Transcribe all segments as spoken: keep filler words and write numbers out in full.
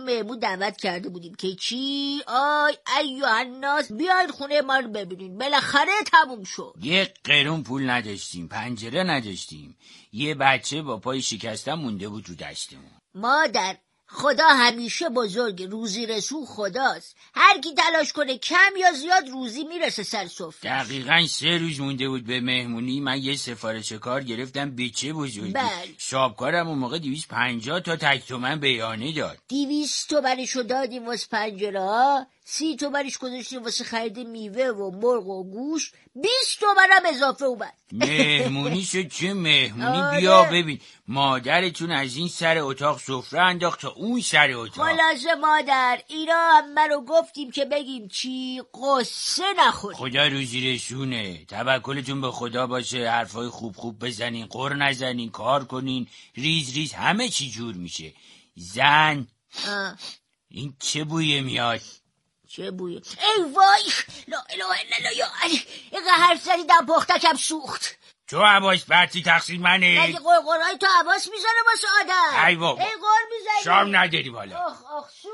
مهمون دعوت کرده بودیم که چی؟ آی ایوه الناس بیاین خونه ما رو ببینین، بالاخره تموم شد. یه قرون پول نداشتیم، پنجره نداشتیم، یه بچه با پای شکسته مونده بود رو دستمون. مادر، خدا همیشه بزرگ، روزی رسون خداست. هر کی تلاش کنه کم یا زیاد روزی میرسه سر سفره. دقیقاً سه روز مونده بود به مهمونی، من یه سفارش کار گرفتم به چه بزرگی. بله. شابکارم اون موقع دویست پنجاه تا تک تومن بیانه داد. دیویست تومنشو دادیم واسه پنجره ها، سی تومنش گذاشتیم واسه خرید میوه و مرغ و گوش، بیست تومنم اضافه اومد. مهمونی شد چه مهمونی. آره. بیا ببین مادرتون از این سر اتاق سفره انداخت تا اون سر اتاق. خلاصه مادر اینا هم منو گفتیم که بگیم چی؟ قصه نخوریم. خدا روزی رسونه، توکلتون به خدا باشه، حرفای خوب خوب بزنین، قر نزنین، کار کنین، ریز ریز همه چی جور میشه. زن آه. این چه بویه میاد؟ چه بویه؟ ای وای، لا اله الا الله، یا علی اینقدر حرف زدی دم پختکم سوخت. تو عباس برتی تقصیر منه. مگه قرقرهای تو عباس میزنه واسه آدم؟ ای بابا، ای قر میزنی شام نداری بالا. آخ آخ سو.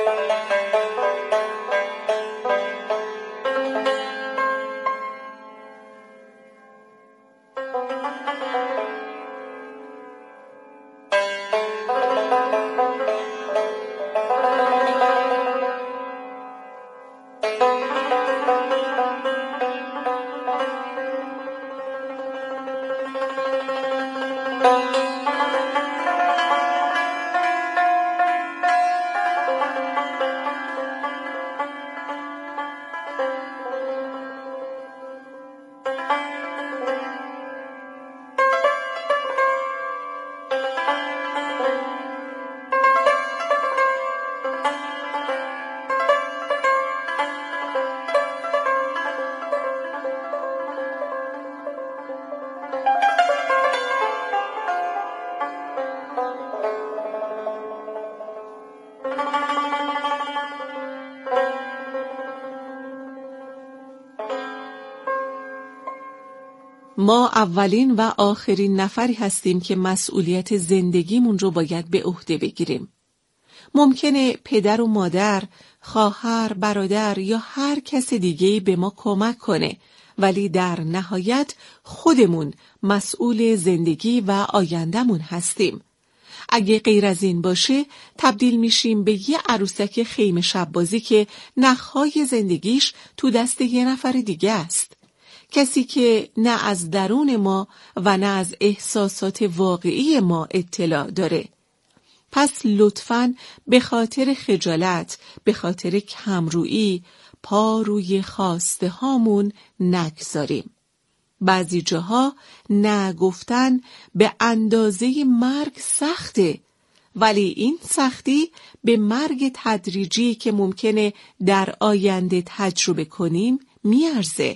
ما اولین و آخرین نفری هستیم که مسئولیت زندگیمون رو باید به عهده بگیریم. ممکنه پدر و مادر، خواهر، برادر یا هر کس دیگه‌ای به ما کمک کنه، ولی در نهایت خودمون مسئول زندگی و آینده‌مون هستیم. اگه غیر از این باشه تبدیل میشیم به یه عروسک خیمه شب‌بازی که نخهای زندگیش تو دست یه نفر دیگه است. کسی که نه از درون ما و نه از احساسات واقعی ما اطلاع داره. پس لطفاً به خاطر خجالت، به خاطر کمرویی پا روی خواسته هامون نگذاریم. بعضی جاها نه گفتن به اندازه مرگ سخته، ولی این سختی به مرگ تدریجی که ممکنه در آینده تجربه کنیم میارزه.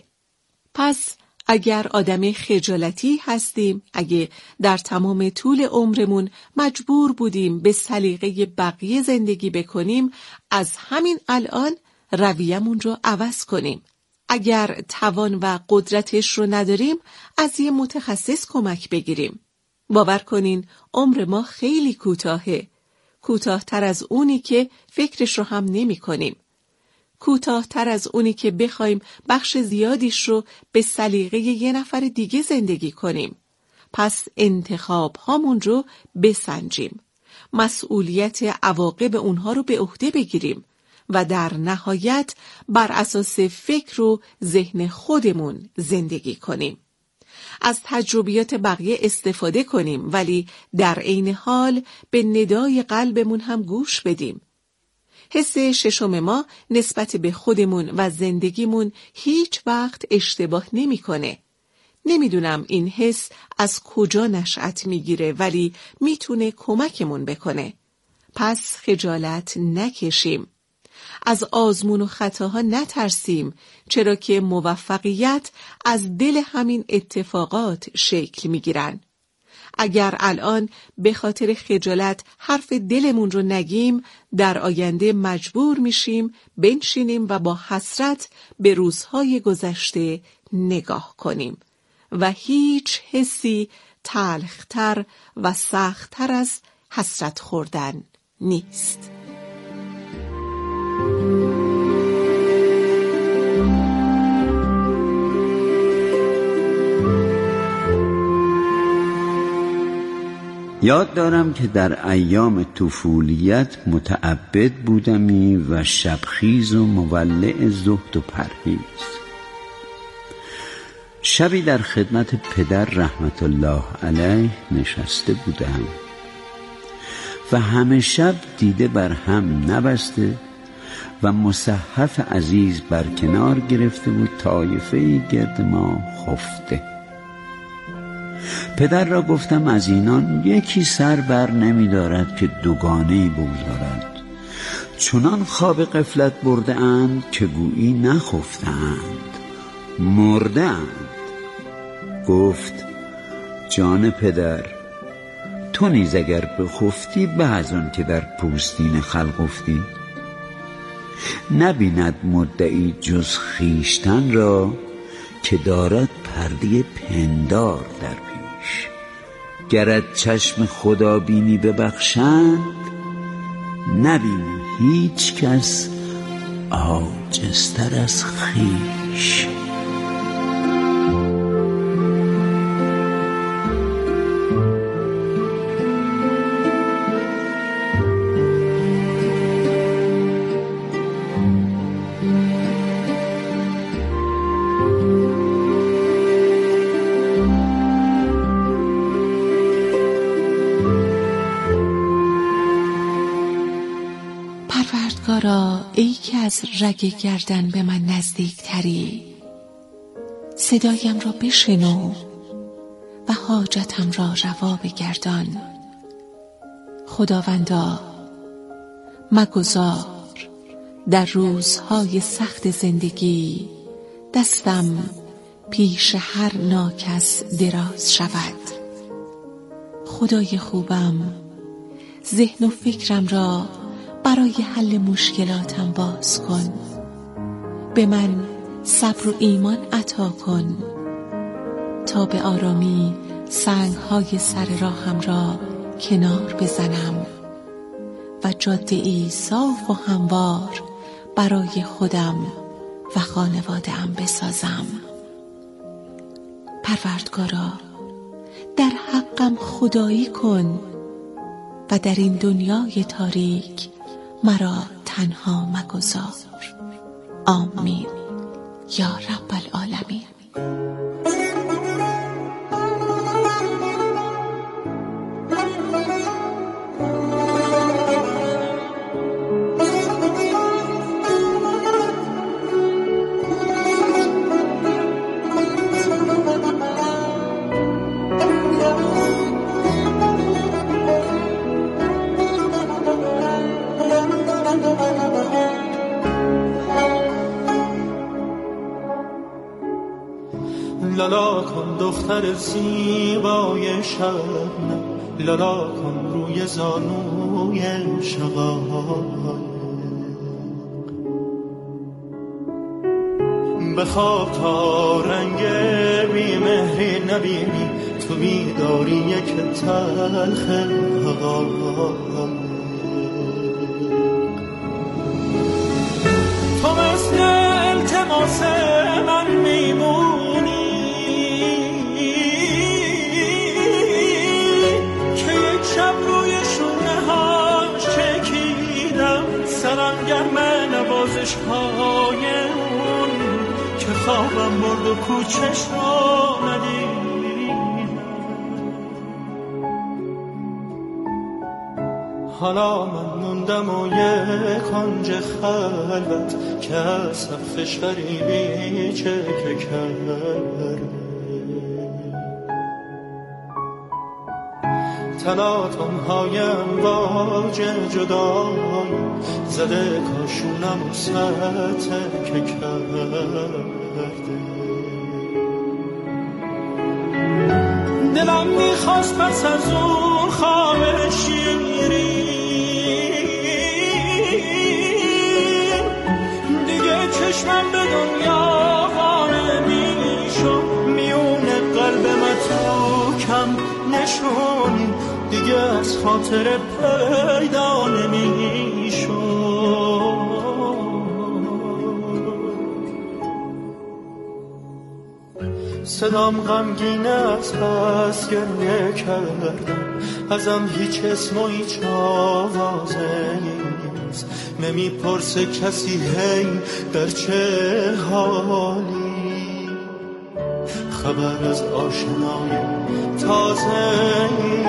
پس اگر آدم خجالتی هستیم، اگه در تمام طول عمرمون مجبور بودیم به سلیقه بقیه زندگی بکنیم، از همین الان رویه‌مون رو عوض کنیم. اگر توان و قدرتش رو نداریم، از یه متخصص کمک بگیریم. باور کنین عمر ما خیلی کوتاهه، کوتاه‌تر از اونی که فکرش رو هم نمی کنیم. کوتاه‌تر از اونی که بخوایم بخش زیادیش رو به سلیقه یه نفر دیگه زندگی کنیم. پس انتخاب هامون رو بسنجیم، مسئولیت عواقب اونها رو به عهده بگیریم و در نهایت بر اساس فکر و ذهن خودمون زندگی کنیم. از تجربیات بقیه استفاده کنیم، ولی در عین حال به ندای قلبمون هم گوش بدیم. حس ششم ما نسبت به خودمون و زندگیمون هیچ وقت اشتباه نمی‌کنه. نمیدونم این حس از کجا نشأت میگیره، ولی میتونه کمکمون بکنه. پس خجالت نکشیم. از آزمون و خطاها نترسیم، چرا که موفقیت از دل همین اتفاقات شکل میگیرن. اگر الان به خاطر خجالت حرف دلمون رو نگیم، در آینده مجبور میشیم بنشینیم و با حسرت به روزهای گذشته نگاه کنیم و هیچ حسی تلختر و سختتر از حسرت خوردن نیست. یاد دارم که در ایام طفولیت متعبد بودمی و شبخیز و مولع زهد و پرهیز. شبی در خدمت پدر رحمت الله علیه نشسته بودم و همه شب دیده بر هم نبسته و مصحف عزیز بر کنار گرفته بود، طایفه‌ای گرد ما خفته. پدر را گفتم از اینان یکی سر بر نمی دارد که دوگانه‌ای بگذارد، چنان خواب غفلت برده اند که گویی نخفتند، مرده اند. گفت جان پدر، تو نیز اگر بخفتی به از آن که در پوستین خلق افتی. نبیند مدعی جز خویشتن را که دارد پرده پندار در پیش. گرت چشم خدا بینی ببخشند، نبینی هیچ کس عاجزتر از خویش. پروردگارا، ای که از رگ گردن به من نزدیک تری، صدایم را بشنو و حاجتم را روا بگردان. خداوندا، مگذار در روزهای سخت زندگی دستم پیش هر ناکس دراز شود. خدای خوبم، ذهن و فکرم را برای حل مشکلاتم باز کن. به من صبر و ایمان عطا کن تا به آرامی سنگ‌های سر راهم را کنار بزنم و جاده‌ای صاف و هموار برای خودم و خانواده‌ام بسازم. پروردگارا، در حقم خدایی کن و در این دنیای تاریک مرا تنها مگذار. آمین یا رب العالمین. لالا کن دختر زیبای شبنم، لالا کن روی زانوی شقایق. بخواب تا رنگ بیمهری نبینی، تو بیداری یک تلخ حقایق. تو مثل التماس من میمونی که یک شب روی شونه هاش چکیدم، سرم گرم نوازش های اون که خوابم برد و کوچش را ندیدم. حالا من موندم و یک کنج خلوت که از صفش غریبی چکه کرده. تلاطم هایم باج جدای زده کاشونم سطح که کرده. دلم میخواست پس از اون خواب شیرین دیگه چشمم به دنیا وانه میشم، میونه قلب من تو کم نشونی دیگه از خاطر پیدا نمیشم. صدام غمگین از بس گریه کردم، ازم هیچ اسم و هیچ آوازه نیست، نمیپرسه کسی هی در چه حالی، خبر از آشنای تازه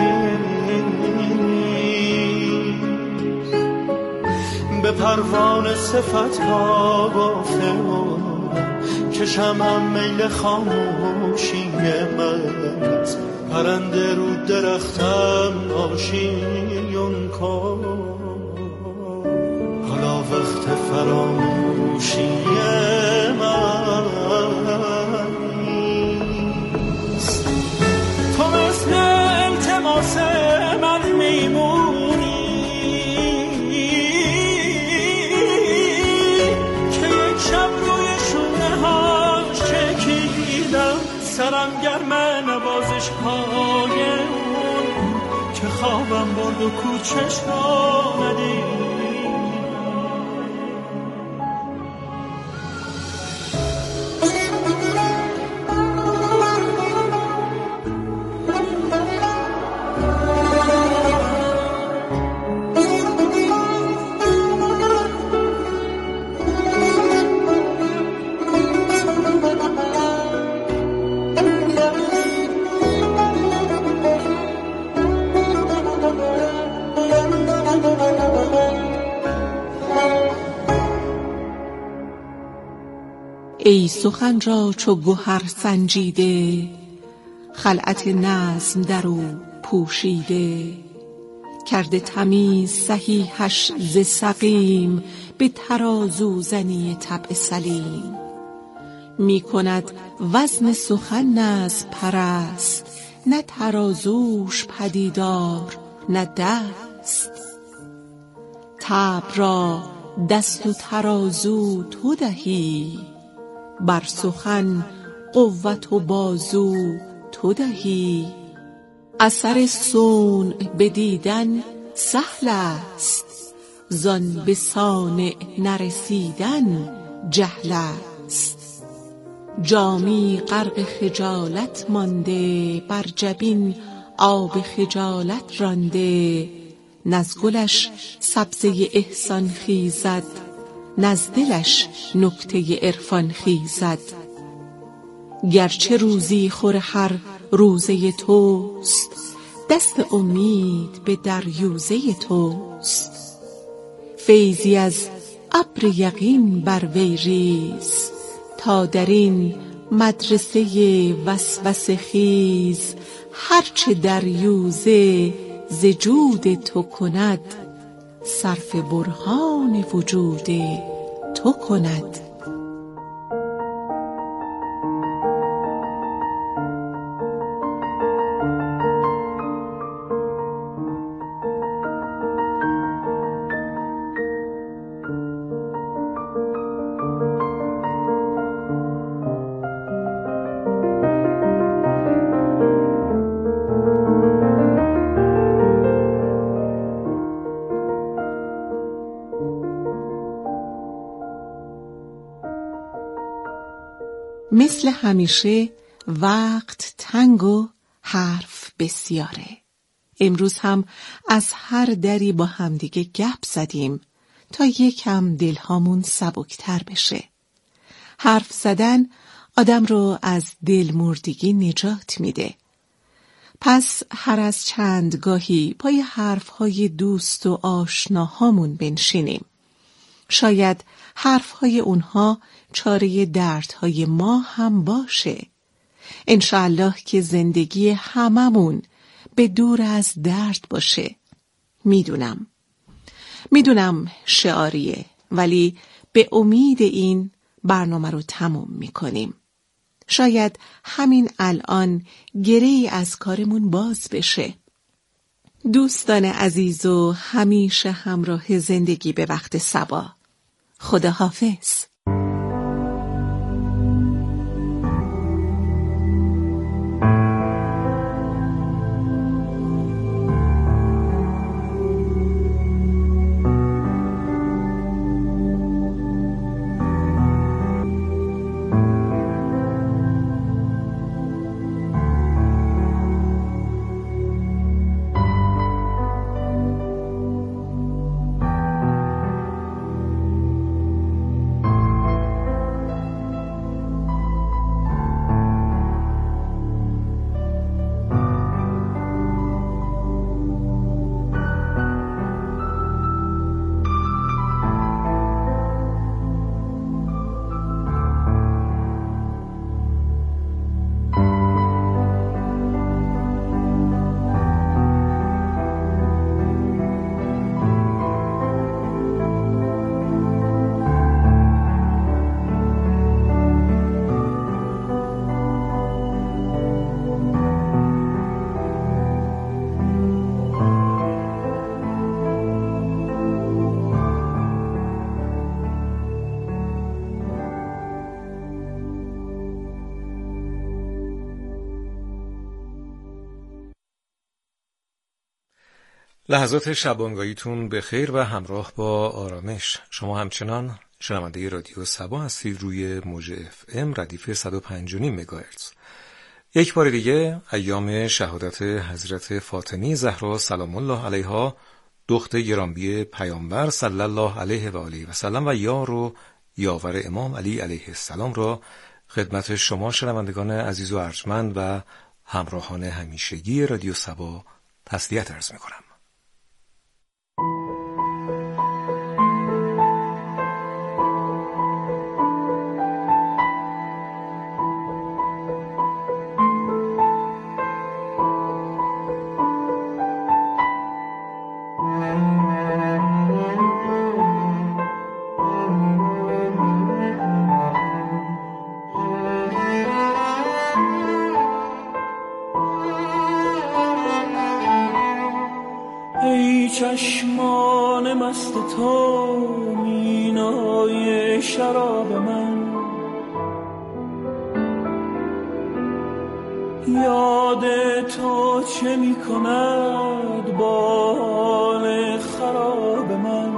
به پروانه صفت ها گفته کشم هم میل خاموشی من، پرنده رو درختم آشیون کن، حالا وقت فراموشی من. تو مثل التماس من میمونی که یک شب روی شونه هاش چکیدم، سرم گرم نوازش های اون که خوابم برد و کوچش را ندید. ای سخن را چو گوهر سنجیده، خلعت نظم در او پوشیده، کرده تمیز صحیحش ز سقیم، به ترازو زنی طبع سلیم. می کند وزن سخن نظم پرست، نه ترازوش پدیدار نه دست. طبع را دست و ترازو تو دهی، بر سخن قوت و بازو تو دهی. اثر صنع بدیدن سهل است، زان به صانع نرسیدن جهل است. جامی غرق خجالت مانده، بر جبین آب خجالت رانده. نز گلش سبزه احسان خیزد، نز دلش نکته عرفان خیزد. گرچه روزی خور هر روزه توست، دست امید به دریوزه توست. فیضی از ابر یقین بر وی ریز، تا در این مدرسه وسوسه خیز. هرچه دریوزه ز جود تو کند، صرف برهان وجود تو کند. مثل همیشه وقت تنگ و حرف بسیاره. امروز هم از هر دری با همدیگه گپ زدیم تا یکم دلهامون سبکتر بشه. حرف زدن آدم رو از دلمردگی نجات میده. پس هر از چند گاهی پای حرفهای دوست و آشناهامون بنشینیم. شاید حرفهای اونها چاره دردهای ما هم باشه. انشاءالله که زندگی هممون به دور از درد باشه. میدونم میدونم شعاریه، ولی به امید این برنامه رو تموم میکنیم. شاید همین الان گره‌ای از کارمون باز بشه. دوستان عزیز و همیشه همراه زندگی به وقت صبا، خداحافظ. لحظات شبانگاهیتون به خیر و همراه با آرامش. شما همچنان شنونده رادیو صبا هستید روی موج اف ام ردیف صد و پنج و نیم مگاهرتز. یک بار دیگه ایام شهادت حضرت فاطمه زهرا سلام الله علیها، دختر گرامی پیامبر صلی الله علیه و آله و سلم و یار و یاور امام علی علیه السلام را خدمت شما شنوندگان عزیز و ارجمند و همراهان همیشگی رادیو صبا تسلیت عرض می‌کنم. چشمان مست تو مینای شراب من، یاد تو چه می کند با حال خراب من.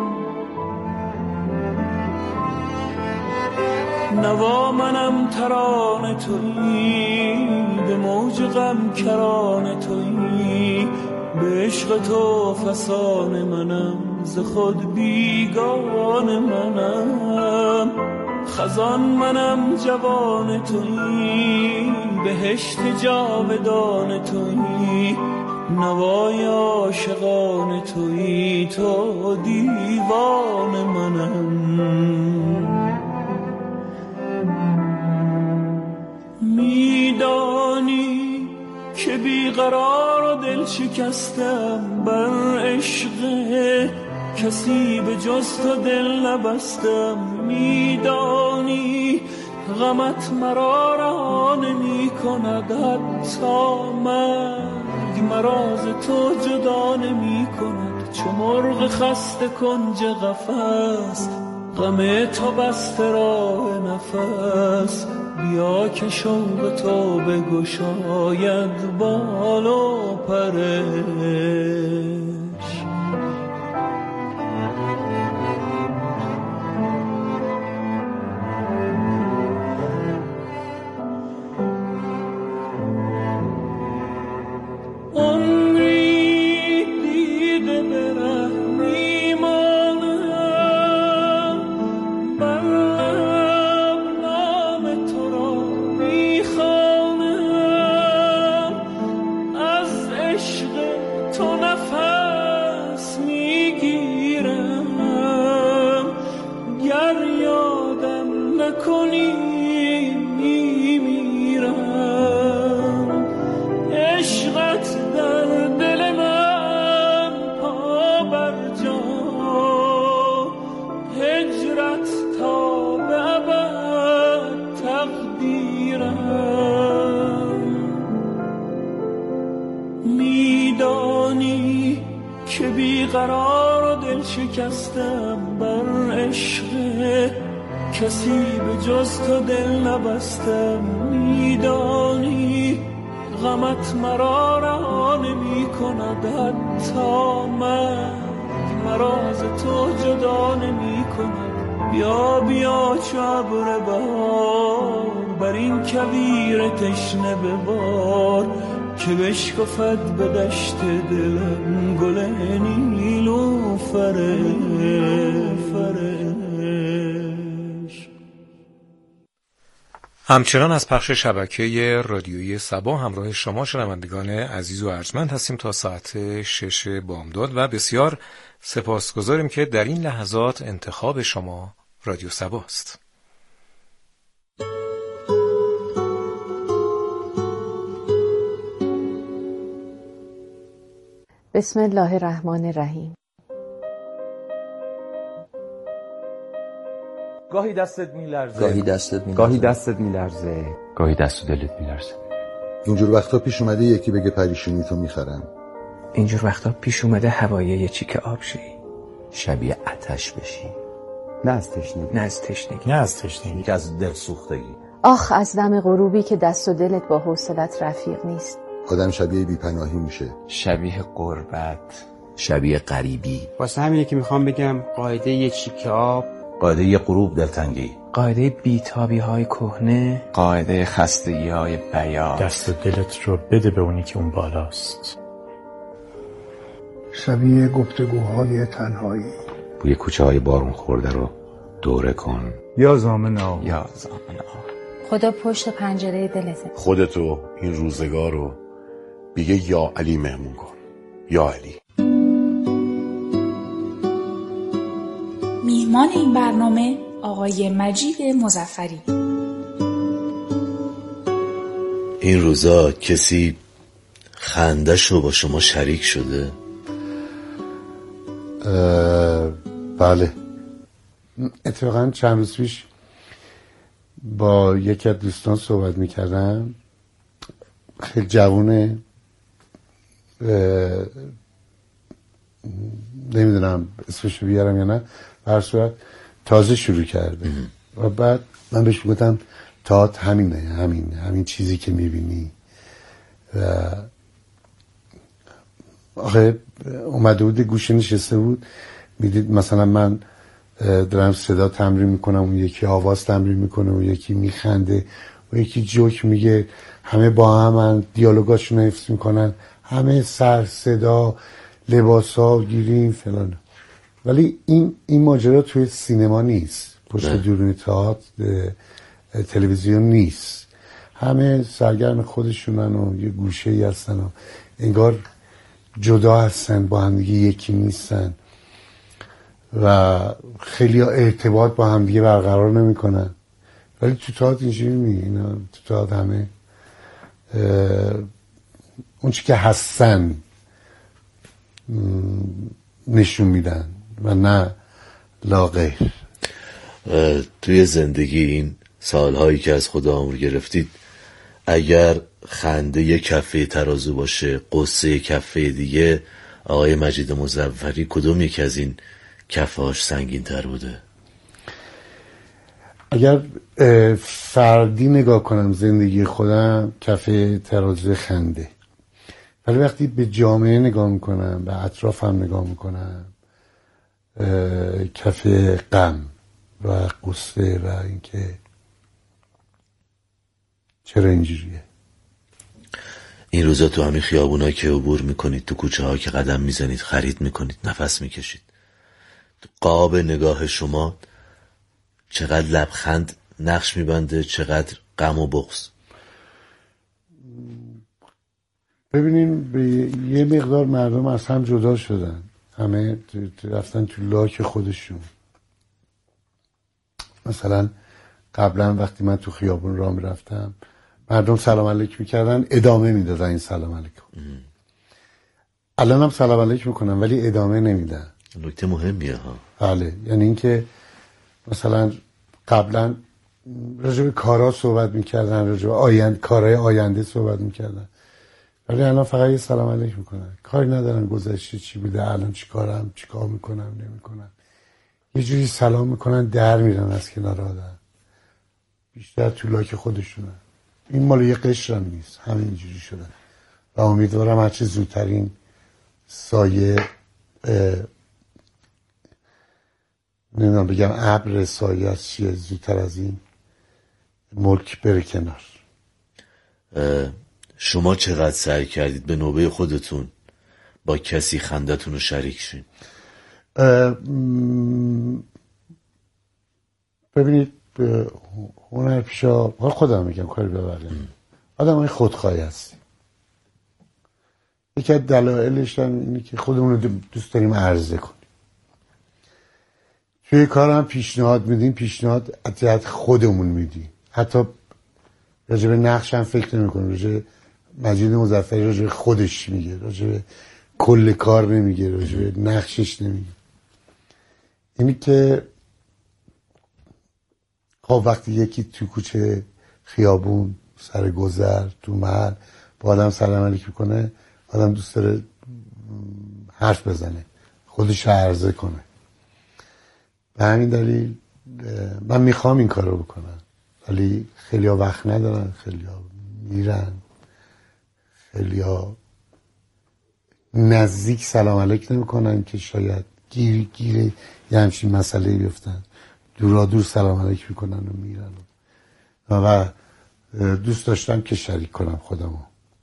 نوا منم ترانه تویی، به موج غم کرانه تویی، به عشق تو فسان منم، ز خود بیگان منم. خزان منم جوان تویی، بهشت جاودان تویی، نوای عاشقان تویی، تو دیوان منم. میدانی که بیقرار و دل شکستم، بر عشق کسی به جز تو دل نبستم. میدانی غمت مرا رها نمی کند، حتی مرگ مرا ز تو جدا نمی کند. چو مرغ خسته کنج قفس، غم تو بسته راه نفس. بیا که شوق تو بگشاید بال و پرش. میدانی که بیقرار و دل شکستم، بر عشق کسی به جز تو دل نبستم. میدانی غمت مرا رها نمی کند، حتی مرگ مرا ز تو جدا نمی کند. بیا بیا چو ابر بهار، بر این کویر تشنه ببار، که بشکفد به دشت دلم گل نیلوفر فرش. همچنان از پخش شبکه رادیویی صبا همراه شما شنوندگان عزیز و ارجمند هستیم تا ساعت شش بامداد و بسیار سپاسگزاریم که در این لحظات انتخاب شما رادیو صبا است. بسم الله الرحمن الرحیم. گاهی دستت میلرزه، گاهی دستت میلرزه، گاهی دستت میلرزه، گاهی دست و دلت میلرزه. اینجور وقتا پیش اومده یکی بگه پریشونی تو میخرم. اینجور وقتا پیش اومده هوایی یه چیک آب شی، شبیه آتش بشی، نه از تشنگی، نه از تشنگی، نه از تشنگی، که از دل سوختگی. آخ از دم غروبی که دست و دلت با حوصلت رفیق نیست. آدم شبیه بی‌پناهی میشه، شبیه غربت، شبیه غریبی. واسه همینه که میخوام بگم قاعده یه چیکه آب، قاعده یه غروب دلتنگی، قاعده بیتابی های کهنه، قاعده خستگی های بیاد. دست دلت رو بده به اونی که اون بالاست. شبیه گفتگوهای تنهایی. بوی کوچه های بارون خورده رو دوره کن. یا زامنا یا زامنا. خدا پشت پنجره دلته. خودتو این روزگار رو بگه یا علی مهمون کن. یا علی. میهمان این برنامه آقای مجید مظفری. این روزا کسی خنده‌شو با شما شریک شده؟ بله، اتفاقا چند روز پیش با یکی از دوستان صحبت میکردم. خیلی جوونه، نمیدونم اسمشو بیارم یا نه، به هر صورت تازه شروع کرده و بعد من بهش گفتم تئاتر همینه، همین همین چیزی که میبینی. و آخه اومده بود گوشه نشسته بود، میدید مثلا من دارم صدا تمرین میکنم، اون یکی آواز تمرین میکنه، اون یکی میخنده، اون یکی جوک میگه، همه با هم دیالوگاشون رو حفظ میکنن، همه سر صدا، لباس ها گیریم فلان. ولی این این ماجرا توی سینما نیست، پشت دوربین تئاتر تلویزیون نیست. همه سرگرم خودشونن و یه گوشه ای هستن و انگار جدا هستن، با هم دیگه یکی نیستن و خیلی ارتباط با هم دیگه برقرار نمیکنن. ولی تو تئاتر اینجوری نیست. اینا تو تئاتر همه اون چی که هستن نشون میدن و نه لاغیر. توی زندگی این سالهایی که از خدا عمر گرفتید، اگر خنده یک کفه ترازو باشه، قصه یک کفه دیگه، آقای مجید مظفری کدوم یک از این کفهاش سنگین تر بوده؟ اگر فردی نگاه کنم زندگی خودم، کفه ترازو خنده. ولی وقتی به جامعه نگاه میکنم، به اطرافم نگاه میکنم، کفه غم و قصه و اینکه چرا اینجوریه. این روزا تو همین خیابونا که عبور میکنید، تو کوچه ها که قدم میزنید، خرید میکنید، نفس میکشید، تو قاب نگاه شما چقدر لبخند نقش میبنده، چقدر غم و بغض؟ ببینیم به یه مقدار مردم از هم جدا شدن، همه رفتن تو لاک خودشون. مثلا قبلا وقتی من تو خیابون راه میرفتم، مردم سلام علیک میکردن، ادامه میدادن این سلام علیک. الان هم سلام علیک میکنن ولی ادامه نمیدن. نکته مهمیه ها. بله، یعنی اینکه مثلا قبلا راجع به کارا صحبت میکردن، راجع به آینده، کارهای آینده صحبت میکردن، ولی الان فقط یه سلام علیک میکنن، کاری ندارن گذشته چی بوده، الان چی کارم، چی کار میکنم نمیکنم، یه جوری سلام میکنن در میرن از کنار آدم، بیشتر تو لاک خودشونن. این مال یه قشر هم نیست، همینجوری شدن و امیدوارم هرچه زودترین سایه نمیدونم بگم ابر سایه از چیه، زودتر از این ملک بره کنار. شما چقدر سعی کردید به نوبه خودتون با کسی خندتون رو شریک شین؟ ببینید هنرپیشا، خودم میگم کاری ببرم، آدم های خودخواهی هستی. یکی از دلایلش هم اینه که خودمون رو دوست داریم عرضه کنیم. توی کار هم پیشنهاد میدیم، پیشنهاد از جهت خودمون میدیم، حتی راجع به نقش هم فکر نمی کنیم. راجع مجید مظفری راجع به خودش میگه، راجع به کل کار نمیگه، راجع به نقشش نمیگه. اینی که خب وقتی یکی تو کوچه، خیابون، سر گذر، تو محل با آدم سلام علیک میکنه، آدم دوست داره حرف بزنه، خودش عرضه کنه. به همین دلیل من میخوام این کار رو بکنم، ولی خیلی ها وقت ندارن، خیلی ها میرن، خیلی ها نزدیک سلام علیک نمی کنن که شاید گیر گیر یه همچین مسئله بیفتن، دورا دور سلام علیک میکنن و میرن و دوست داشتم که شریک کنم خودمو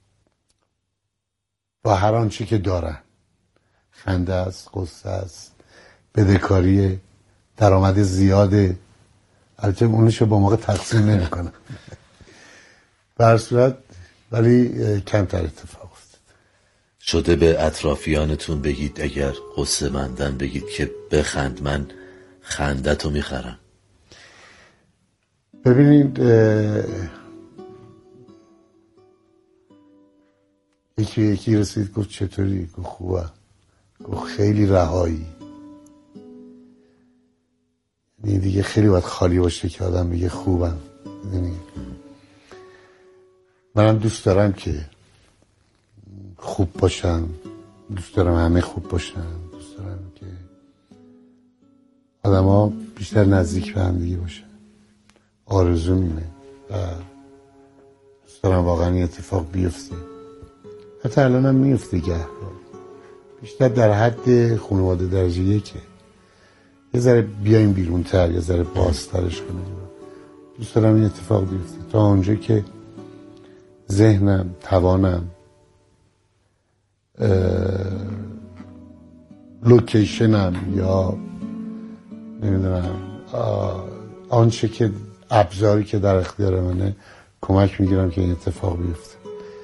با هر آنچه که دارن. خنده است، قصه است، بدهکاری، درآمد زیاده، البته اونشو با موقع تقسیم نمی کنم به هر صورت، ولی کمتر اتفاق افتاد. شده به اطرافیانتون بگید اگر قصه مندن بگید که بخند، من خندتو میخرم؟ ببینید یکی یکی رسید گفت چطوری؟ گفت خوبه. گفت خیلی رهایی. یعنی دیگه خیلی باید خالی باشه که آدم بگه خوبم. میدونی منم دوست دارم که خوب باشم، دوست دارم همه خوب باشن، دوست دارم که آدم ها بیشتر نزدیک به هم دیگه باشن. آرزو میمه و دوست دارم واقعا این اتفاق بیفته. حتی الان هم میفته گه بیشتر در حد خانواده درجه یکه. یه ذره بیایم بیرونتر، یه ذره بازترش کنیم. دوست دارم این اتفاق بیفته تا اونجا که ذهنم، توانم، لوکیشنم یا نمیدونم آنچه که ابزاری که در اختیار منه کمک میگیرم که این اتفاق بیفته.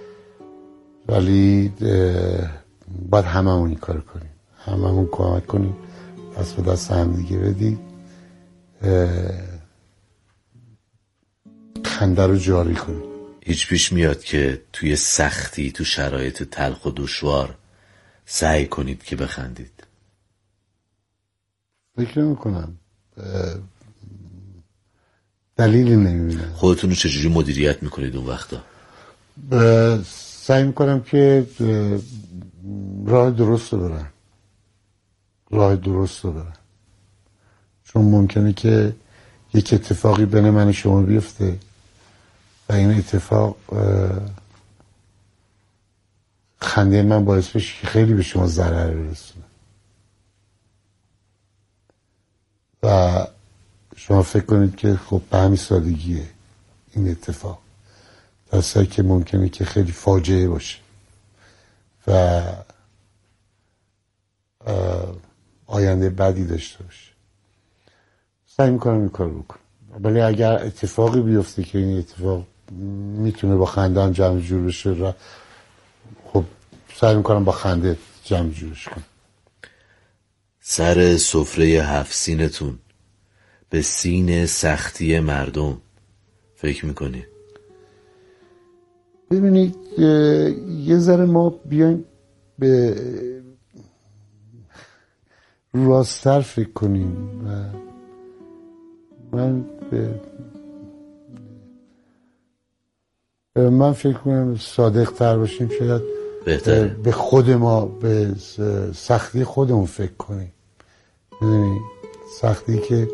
ولی باید هممون این کار کنیم، هممون کمک کنیم، دست به دست هم دیگه بدیم، خنده رو جاری کنیم. هیچ پیش میاد که توی سختی، تو شرایط تلخ و دشوار سعی کنید که بخندید؟ فکر نمی‌کنم، دلیلی نمیبینم. خودتون رو چجوری مدیریت میکنید اون وقتا؟ سعی میکنم که راه درست رو برم، راه درست رو برم، چون ممکنه که یک اتفاقی بین من و شما بیفته و این اتفاق خنده من باعث بشه که خیلی به شما ضرر برسونه و شما فکر کنید که خب به همین سادگیه این اتفاق، درسته که ممکنه که خیلی فاجعه باشه و آینده بدی داشته باشه. سعی میکنم این کار بکنم، ولی اگر اتفاقی بیفته که این اتفاق میتونه با خنده هم جمع جور بشه را خب سعی میکنم با خنده جمع جورش کنم. سر سفره هفت سینتون به سین سختی مردم فکر میکنی؟ ببینید یه ذره ما بیایم به راست‌تر فکر کنیم و من به من فکر کنم صادق تر باشیم، شاید بهتره. به خود ما، به سختی خودمون فکر کنیم. میدونی سختی که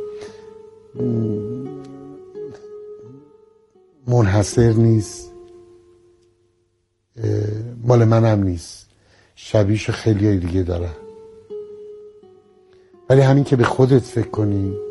منحصر نیست، مال من هم نیست، شبیهش خیلی دیگه داره، ولی همین که به خودت فکر کنی